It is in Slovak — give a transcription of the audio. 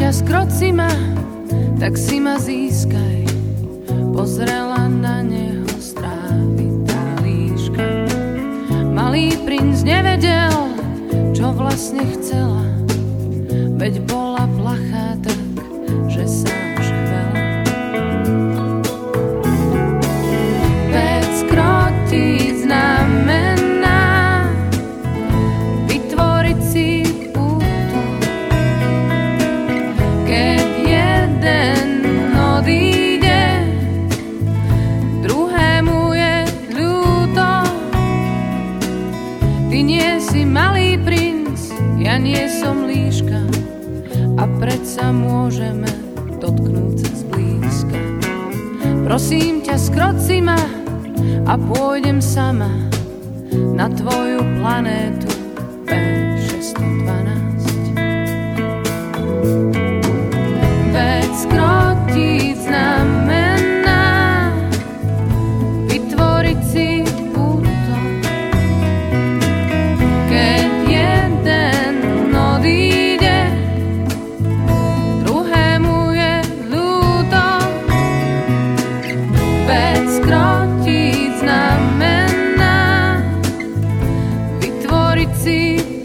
ťa, skroci ma, tak si ma získaj. Pozrela na neho strávitá líška. Malý princ nevedel, čo vlastne chcela, veď bola plachá tak, že sa živela. Vec krotiť znamená vytvoriť si útok. Keď jeden odíde, druhému je ľúto. Ty nie si malý princ, ja nie som líška, a predsa môžeme dotknúť sa zblízka. Prosím ťa, skroci ma a pôjdem sama na tvoju planétu P612. Veď skrotiť znamená vytvoriť si útok. Keď jeden odíde, druhému je ľúto. Veď skrotiť znamená vytvoriť si